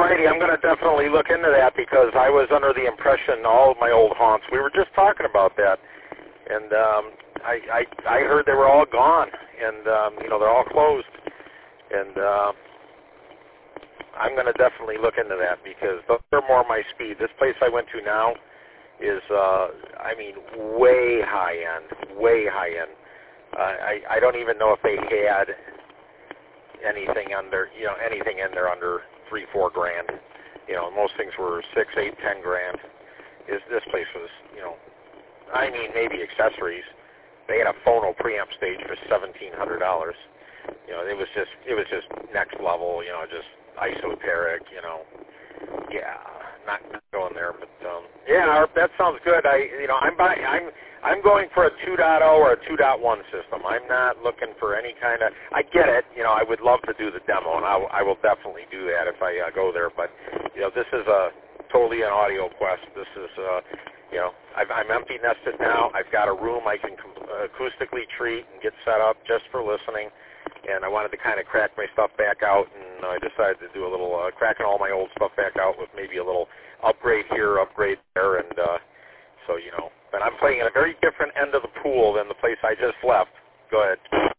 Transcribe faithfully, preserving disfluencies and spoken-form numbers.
righty, I'm going to definitely look into that because I was under the impression all of my old haunts, we were just talking about that, and um, I, I I heard they were all gone, and um, you know, they're all closed, and uh, I'm going to definitely look into that because they're more my speed. This place I went to now is, uh, I mean, way high end, way high end. Uh, I I don't even know if they had anything under, you know, anything in there under three, four grand. You know, most things were six, eight, ten grand. Is this place was, you know, I mean, maybe accessories. They had a phono preamp stage for seventeen hundred dollars. You know, it was just, it was just next level. You know, just esoteric. You know, yeah, not, not going there, but um, yeah, that sounds good. I, you know, I'm buying, I'm. I'm going for a two point oh or a two point one system. I'm not looking for any kind of, I get it, you know, I would love to do the demo, and I, I will definitely do that if I uh, go there, but, you know, this is a totally an audio quest. This is, uh, you know, I've, I'm empty nested now. I've got a room I can acoustically treat and get set up just for listening, and I wanted to kind of crack my stuff back out, and I decided to do a little uh, cracking all my old stuff back out with maybe a little upgrade here, upgrade there, and uh, so, you know, but I'm playing at a very different end of the pool than the place I just left. Go ahead.